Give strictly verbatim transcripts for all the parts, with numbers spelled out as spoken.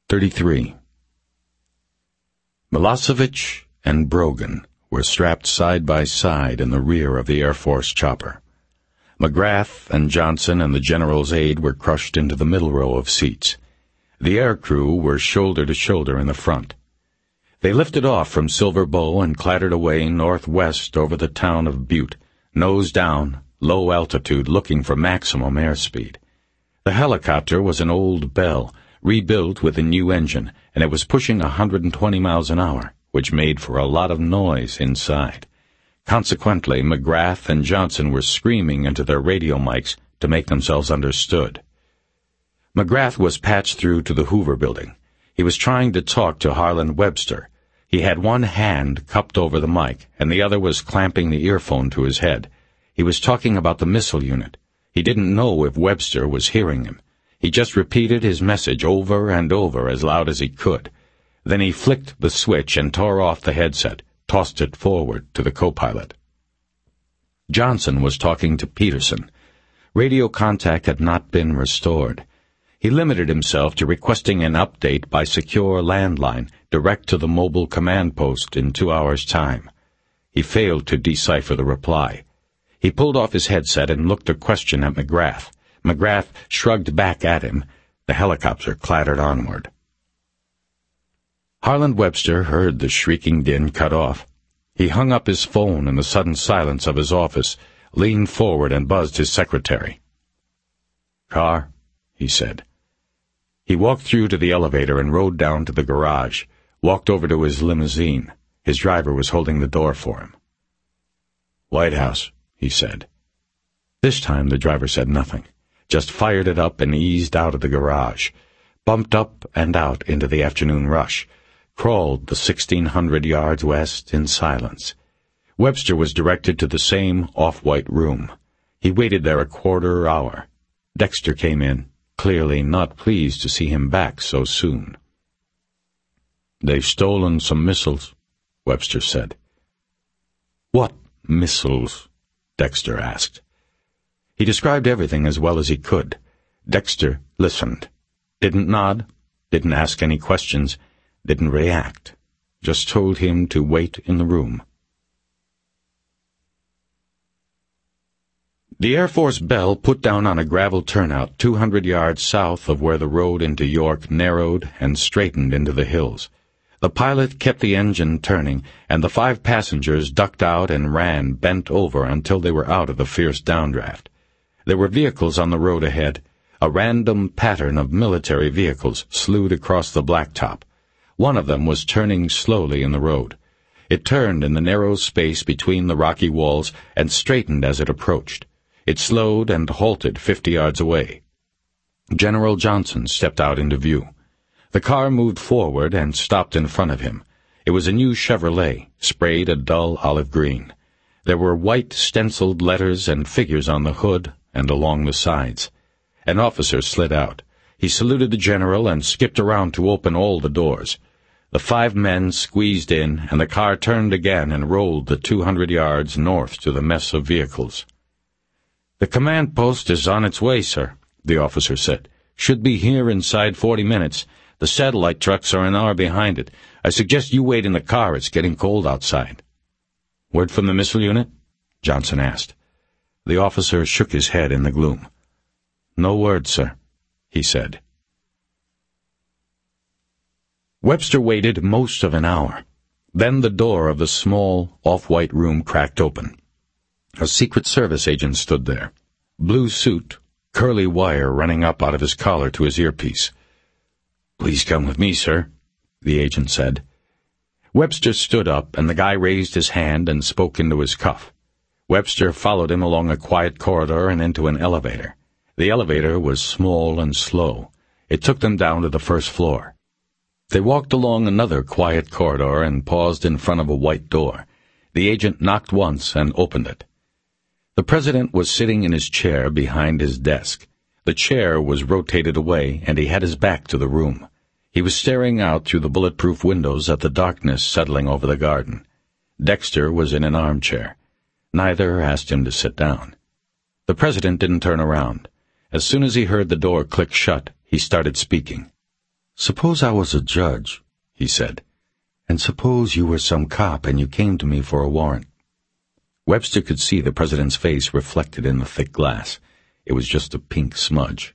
thirty-three. Milosevic and Brogan were strapped side by side in the rear of the Air Force chopper. McGrath and Johnson and the general's aide were crushed into the middle row of seats. The air crew were shoulder to shoulder in the front. They lifted off from Silver Bow and clattered away northwest over the town of Butte, nose down, low altitude, looking for maximum airspeed. The helicopter was an old Bell, rebuilt with a new engine, and it was pushing one hundred twenty miles an hour, which made for a lot of noise inside. Consequently, McGrath and Johnson were screaming into their radio mics to make themselves understood. McGrath was patched through to the Hoover building. He was trying to talk to Harlan Webster. He had one hand cupped over the mic, and the other was clamping the earphone to his head. He was talking about the missile unit. He didn't know if Webster was hearing him. He just repeated his message over and over as loud as he could. Then he flicked the switch and tore off the headset, tossed it forward to the co-pilot. Johnson was talking to Peterson. Radio contact had not been restored. He limited himself to requesting an update by secure landline direct to the mobile command post in two hours' time. He failed to decipher the reply. He pulled off his headset and looked a question at McGrath. McGrath shrugged back at him. The helicopter clattered onward. Harlan Webster heard the shrieking din cut off. He hung up his phone in the sudden silence of his office, leaned forward and buzzed his secretary. "Car," he said. He walked through to the elevator and rode down to the garage, walked over to his limousine. His driver was holding the door for him. "White House," he said. This time the driver said nothing, just fired it up and eased out of the garage, bumped up and out into the afternoon rush, crawled the sixteen hundred yards west in silence. Webster was directed to the same off-white room. He waited there a quarter hour. Dexter came in, clearly not pleased to see him back so soon. "They've stolen some missiles," Webster said. "What missiles?" Dexter asked. He described everything as well as he could. Dexter listened. Didn't nod, didn't ask any questions, didn't react. Just told him to wait in the room. The Air Force Bell put down on a gravel turnout two hundred yards south of where the road into York narrowed and straightened into the hills. The pilot kept the engine turning, and the five passengers ducked out and ran bent over until they were out of the fierce downdraft. There were vehicles on the road ahead. A random pattern of military vehicles slewed across the blacktop. One of them was turning slowly in the road. It turned in the narrow space between the rocky walls and straightened as it approached. It slowed and halted fifty yards away. General Johnson stepped out into view. The car moved forward and stopped in front of him. It was a new Chevrolet, sprayed a dull olive green. There were white stenciled letters and figures on the hood and along the sides. An officer slid out. He saluted the general and skipped around to open all the doors. The five men squeezed in, and the car turned again and rolled the two hundred yards north to the mess of vehicles. "The command post is on its way, sir," the officer said. "Should be here inside forty minutes. The satellite trucks are an hour behind it. I suggest you wait in the car. It's getting cold outside." "Word from the missile unit?" Johnson asked. The officer shook his head in the gloom. "No word, sir," he said. Webster waited most of an hour. Then the door of the small, off-white room cracked open. A Secret Service agent stood there. Blue suit, curly wire running up out of his collar to his earpiece. "Please come with me, sir," the agent said. Webster stood up, and the guy raised his hand and spoke into his cuff. Webster followed him along a quiet corridor and into an elevator. The elevator was small and slow. It took them down to the first floor. They walked along another quiet corridor and paused in front of a white door. The agent knocked once and opened it. The president was sitting in his chair behind his desk. The chair was rotated away, and he had his back to the room. He was staring out through the bulletproof windows at the darkness settling over the garden. Dexter was in an armchair. Neither asked him to sit down. The president didn't turn around. As soon as he heard the door click shut, he started speaking. "Suppose I was a judge," he said, "and suppose you were some cop and you came to me for a warrant." Webster could see the president's face reflected in the thick glass. It was just a pink smudge.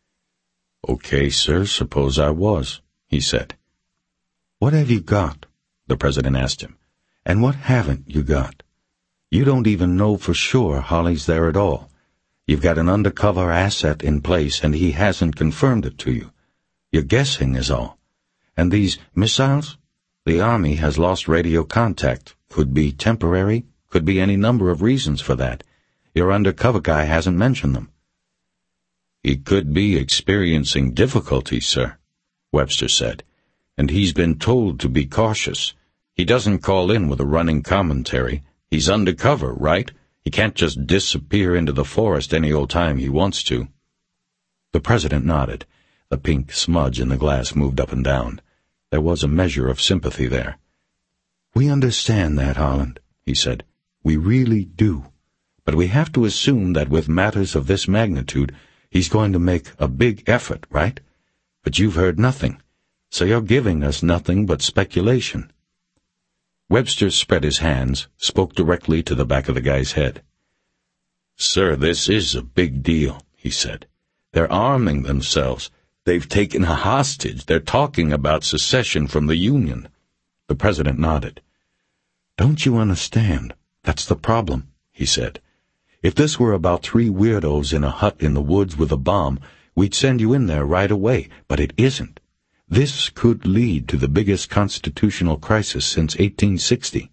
"Okay, sir, suppose I was," he said. "What have you got?" the president asked him. "And what haven't you got? You don't even know for sure Holly's there at all. You've got an undercover asset in place and he hasn't confirmed it to you. You're guessing is all. And these missiles? The Army has lost radio contact. Could be temporary, could be any number of reasons for that. Your undercover guy hasn't mentioned them." "He could be experiencing difficulties, sir," Webster said, "and he's been told to be cautious. He doesn't call in with a running commentary. He's undercover, right? He can't just disappear into the forest any old time he wants to." The president nodded. The pink smudge in the glass moved up and down. There was a measure of sympathy there. "We understand that, Holland," he said. "We really do. But we have to assume that with matters of this magnitude, he's going to make a big effort, right? But you've heard nothing, so you're giving us nothing but speculation." Webster spread his hands, spoke directly to the back of the guy's head. "Sir, this is a big deal," he said. "They're arming themselves. They've taken a hostage. They're talking about secession from the Union." The president nodded. "Don't you understand? That's the problem," he said. "If this were about three weirdos in a hut in the woods with a bomb, we'd send you in there right away, but it isn't. This could lead to the biggest constitutional crisis since eighteen sixty.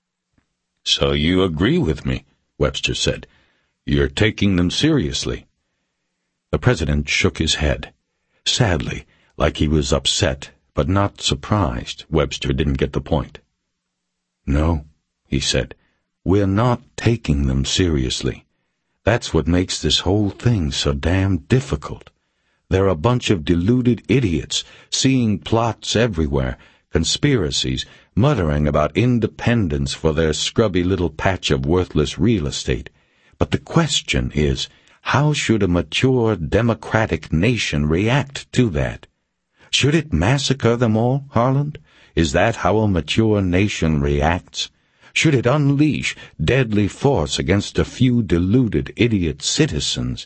"So you agree with me," Webster said. "You're taking them seriously." The president shook his head. Sadly, like he was upset, but not surprised. Webster didn't get the point. "No," he said, "we're not taking them seriously. That's what makes this whole thing so damn difficult. They're a bunch of deluded idiots, seeing plots everywhere, conspiracies, muttering about independence for their scrubby little patch of worthless real estate. But the question is, how should a mature, democratic nation react to that? Should it massacre them all, Harland? Is that how a mature nation reacts? Should it unleash deadly force against a few deluded idiot citizens?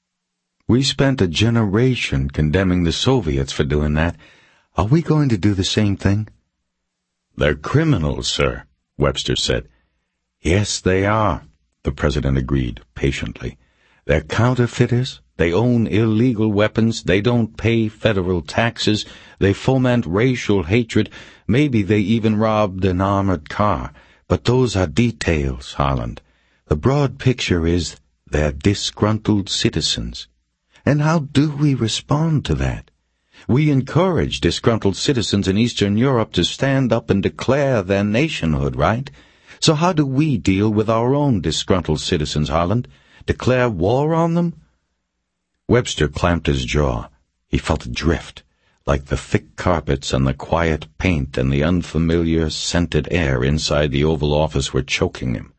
We spent a generation condemning the Soviets for doing that. Are we going to do the same thing?" "They're criminals, sir," Webster said. "Yes, they are," the president agreed patiently. "They're counterfeiters. They own illegal weapons. They don't pay federal taxes. They foment racial hatred. Maybe they even robbed an armored car. But those are details, Harland. The broad picture is they're disgruntled citizens. And how do we respond to that? We encourage disgruntled citizens in Eastern Europe to stand up and declare their nationhood, right? So how do we deal with our own disgruntled citizens, Harland? Declare war on them?" Webster clamped his jaw. He felt adrift, like the thick carpets and the quiet paint and the unfamiliar, scented air inside the Oval Office were choking him.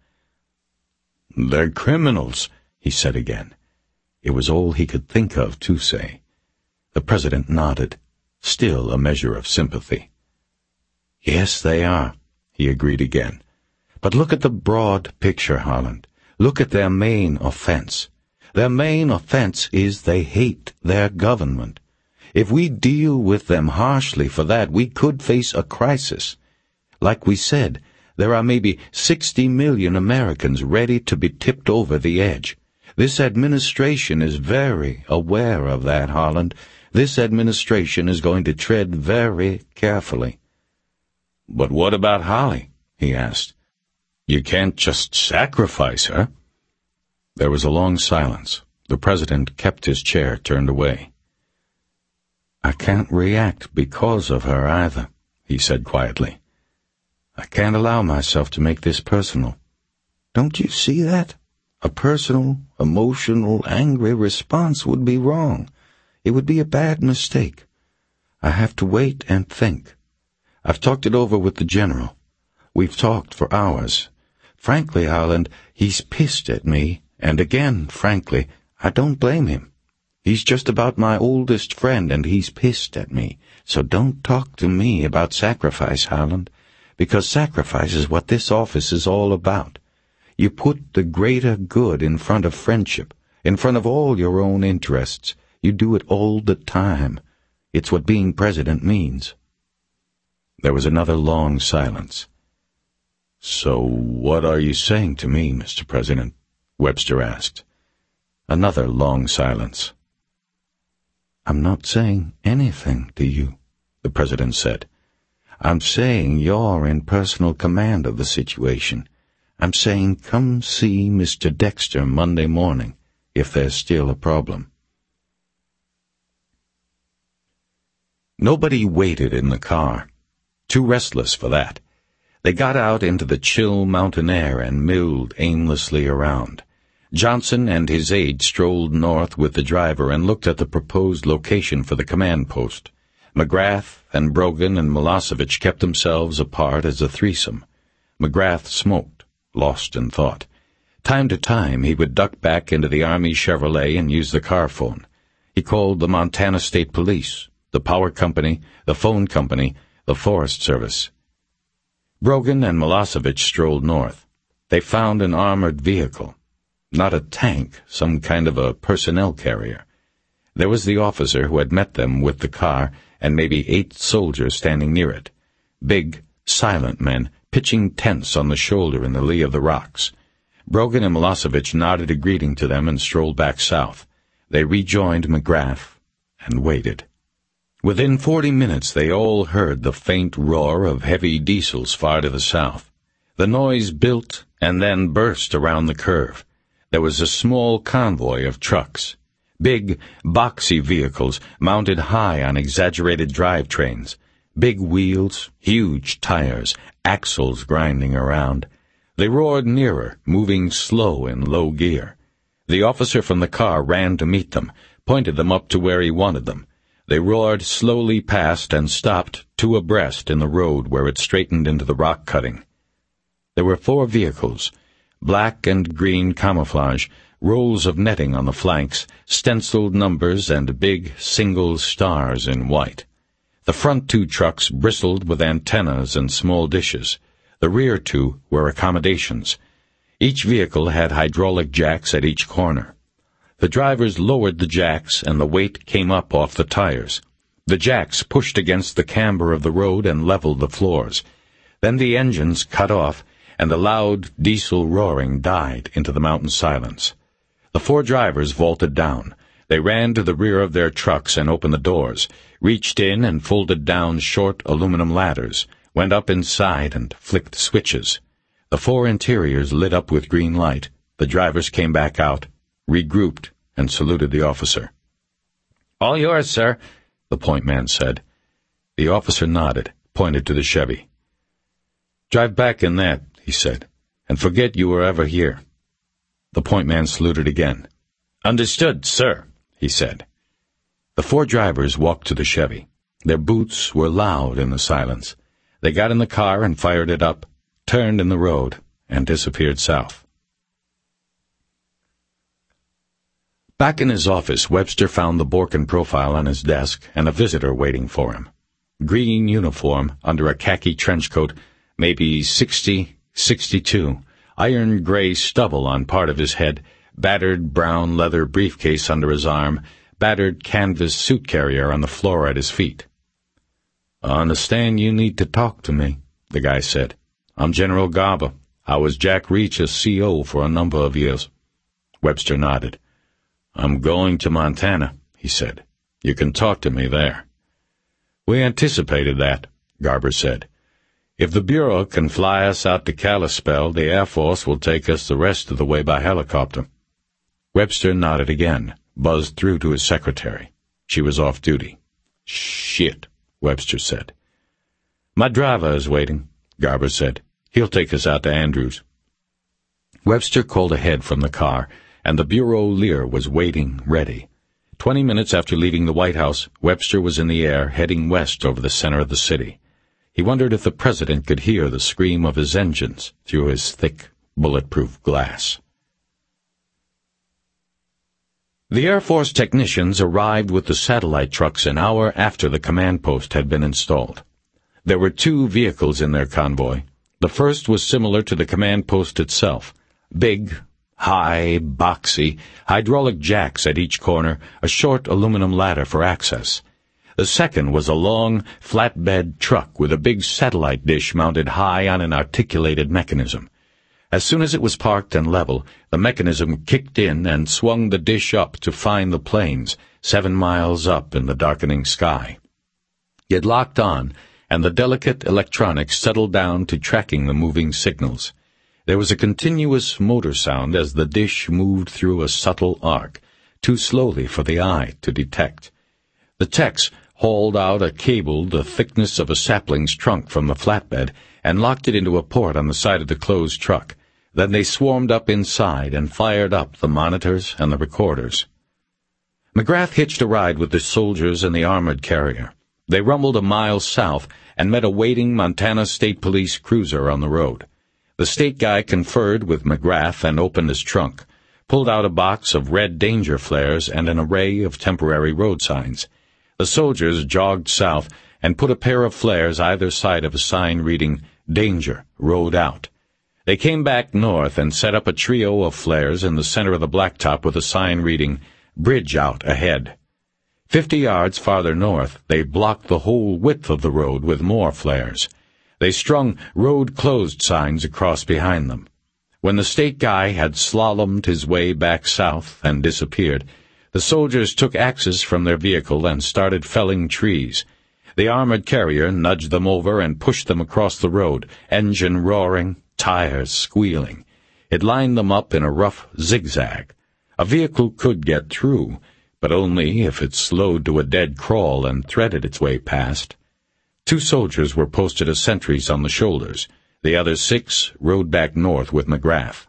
"They're criminals," he said again. It was all he could think of to say. The president nodded, still a measure of sympathy. "Yes, they are," he agreed again. "But look at the broad picture, Harland. Look at their main offense. Their main offense is they hate their government. If we deal with them harshly for that, we could face a crisis. Like we said, there are maybe sixty million Americans ready to be tipped over the edge. This administration is very aware of that, Harland. This administration is going to tread very carefully." "But what about Holly?" he asked. "You can't just sacrifice her." There was a long silence. The president kept his chair turned away. "I can't react because of her either," he said quietly. "I can't allow myself to make this personal. Don't you see that? A personal, emotional, angry response would be wrong. It would be a bad mistake. I have to wait and think. I've talked it over with the general. We've talked for hours. Frankly, Harland, he's pissed at me, and again, frankly, I don't blame him. He's just about my oldest friend, and he's pissed at me. So don't talk to me about sacrifice, Howland, because sacrifice is what this office is all about. You put the greater good in front of friendship, in front of all your own interests. You do it all the time. It's what being president means." There was another long silence. "So what are you saying to me, Mister President?" Webster asked. Another long silence. "I'm not saying anything to you," the president said. "I'm saying you're in personal command of the situation. I'm saying come see Mister Dexter Monday morning, if there's still a problem." Nobody waited in the car. Too restless for that. They got out into the chill mountain air and milled aimlessly around. Johnson and his aide strolled north with the driver and looked at the proposed location for the command post. McGrath and Brogan and Milosevic kept themselves apart as a threesome. McGrath smoked, lost in thought. Time to time he would duck back into the Army Chevrolet and use the car phone. He called the Montana State Police, the power company, the phone company, the Forest Service. Brogan and Milosevic strolled north. They found an armored vehicle. Not a tank, some kind of a personnel carrier. There was the officer who had met them with the car, and maybe eight soldiers standing near it. Big, silent men, pitching tents on the shoulder in the lee of the rocks. Brogan and Milosevic nodded a greeting to them and strolled back south. They rejoined McGrath and waited. Within forty minutes they all heard the faint roar of heavy diesels far to the south. The noise built and then burst around the curve. There was a small convoy of trucks. Big, boxy vehicles mounted high on exaggerated drivetrains. Big wheels, huge tires, axles grinding around. They roared nearer, moving slow in low gear. The officer from the car ran to meet them, pointed them up to where he wanted them. They roared slowly past and stopped two abreast in the road where it straightened into the rock cutting. There were four vehicles, black and green camouflage, rolls of netting on the flanks, stenciled numbers, and big single stars in white. The front two trucks bristled with antennas and small dishes. The rear two were accommodations. Each vehicle had hydraulic jacks at each corner. The drivers lowered the jacks, and the weight came up off the tires. The jacks pushed against the camber of the road and leveled the floors. Then the engines cut off, and the loud diesel roaring died into the mountain silence. The four drivers vaulted down. They ran to the rear of their trucks and opened the doors, reached in and folded down short aluminum ladders, went up inside and flicked switches. The four interiors lit up with green light. The drivers came back out, regrouped, and saluted the officer. "All yours, sir," the point man said. The officer nodded, pointed to the Chevy. "Drive back in that," he said, "and forget you were ever here." The point man saluted again. "Understood, sir," he said. The four drivers walked to the Chevy. Their boots were loud in the silence. They got in the car and fired it up, turned in the road, and disappeared south. Back in his office, Webster found the Borken profile on his desk and a visitor waiting for him. Green uniform, under a khaki trench coat, maybe sixty, sixty-two, iron gray stubble on part of his head, battered brown leather briefcase under his arm, battered canvas suit carrier on the floor at his feet. "I understand you need to talk to me," the guy said. "I'm General Garber. I was Jack Reach's C O for a number of years." Webster nodded. "I'm going to Montana," he said. "You can talk to me there." "We anticipated that," Garber said. "If the Bureau can fly us out to Kalispell, the Air Force will take us the rest of the way by helicopter." Webster nodded again, buzzed through to his secretary. She was off duty. "Shit," Webster said. "My driver is waiting," Garber said. "He'll take us out to Andrews." Webster called ahead from the car, and the Bureau Lear was waiting, ready. Twenty minutes after leaving the White House, Webster was in the air, heading west over the center of the city. He wondered if the president could hear the scream of his engines through his thick, bulletproof glass. The Air Force technicians arrived with the satellite trucks an hour after the command post had been installed. There were two vehicles in their convoy. The first was similar to the command post itself. Big, high, boxy, hydraulic jacks at each corner, a short aluminum ladder for access. The second was a long, flatbed truck with a big satellite dish mounted high on an articulated mechanism. As soon as it was parked and level, the mechanism kicked in and swung the dish up to find the planes, seven miles up in the darkening sky. It locked on, and the delicate electronics settled down to tracking the moving signals. There was a continuous motor sound as the dish moved through a subtle arc, too slowly for the eye to detect. The techs hauled out a cable the thickness of a sapling's trunk from the flatbed and locked it into a port on the side of the closed truck. Then they swarmed up inside and fired up the monitors and the recorders. McGrath hitched a ride with the soldiers and the armored carrier. They rumbled a mile south and met a waiting Montana State Police cruiser on the road. The state guy conferred with McGrath and opened his trunk, pulled out a box of red danger flares and an array of temporary road signs. The soldiers jogged south and put a pair of flares either side of a sign reading, "Danger, Road Out." They came back north and set up a trio of flares in the center of the blacktop with a sign reading, "Bridge Out Ahead." Fifty yards farther north, they blocked the whole width of the road with more flares. They strung "Road Closed" signs across behind them. When the state guy had slalomed his way back south and disappeared, the soldiers took axes from their vehicle and started felling trees. The armored carrier nudged them over and pushed them across the road, engine roaring, tires squealing. It lined them up in a rough zigzag. A vehicle could get through, but only if it slowed to a dead crawl and threaded its way past. Two soldiers were posted as sentries on the shoulders. The other six rode back north with McGrath.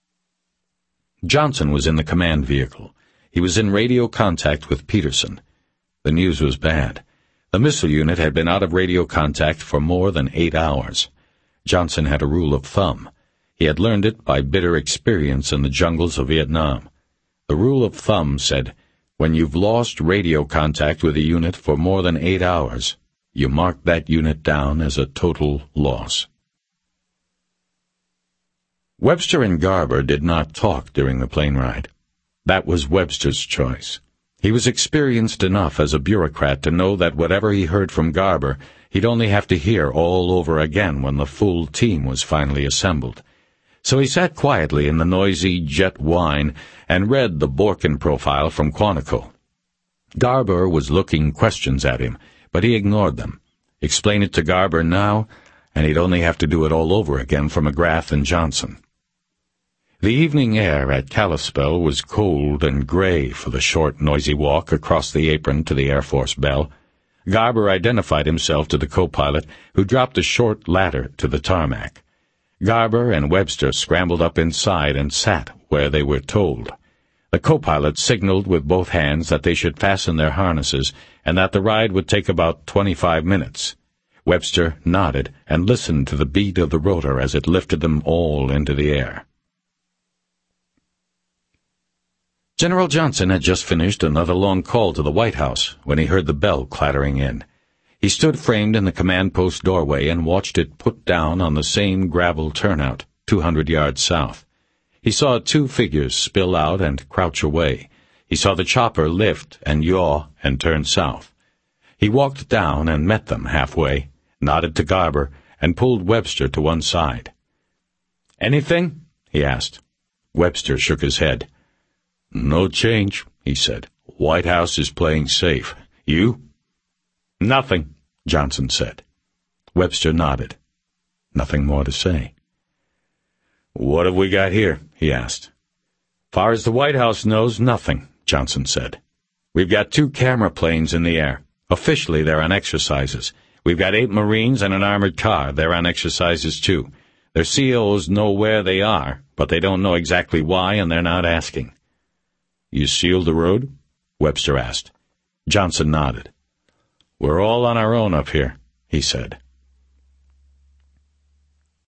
Johnson was in the command vehicle. He was in radio contact with Peterson. The news was bad. The missile unit had been out of radio contact for more than eight hours. Johnson had a rule of thumb. He had learned it by bitter experience in the jungles of Vietnam. The rule of thumb said, when you've lost radio contact with a unit for more than eight hours, you mark that unit down as a total loss. Webster and Garber did not talk during the plane ride. That was Webster's choice. He was experienced enough as a bureaucrat to know that whatever he heard from Garber, he'd only have to hear all over again when the full team was finally assembled. So he sat quietly in the noisy jet whine and read the Borken profile from Quantico. Garber was looking questions at him, but he ignored them. Explain it to Garber now, and he'd only have to do it all over again for McGrath and Johnson. The evening air at Kalispell was cold and gray for the short, noisy walk across the apron to the Air Force bell. Garber identified himself to the co-pilot, who dropped a short ladder to the tarmac. Garber and Webster scrambled up inside and sat where they were told. The co-pilot signaled with both hands that they should fasten their harnesses and that the ride would take about twenty-five minutes. Webster nodded and listened to the beat of the rotor as it lifted them all into the air. General Johnson had just finished another long call to the White House when he heard the bell clattering in. He stood framed in the command post doorway and watched it put down on the same gravel turnout, two hundred yards south. He saw two figures spill out and crouch away. He saw the chopper lift and yaw and turn south. He walked down and met them halfway, nodded to Garber, and pulled Webster to one side. "Anything?" he asked. Webster shook his head. "No change," he said. "White House is playing safe. You?" "Nothing," Johnson said. Webster nodded. Nothing more to say. "What have we got here?" he asked. "Far as the White House knows, nothing," Johnson said. "We've got two camera planes in the air. Officially, they're on exercises. We've got eight Marines and an armored car. They're on exercises, too. Their C Os know where they are, but they don't know exactly why, and they're not asking." "You sealed the road?" Webster asked. Johnson nodded. "We're all on our own up here," he said.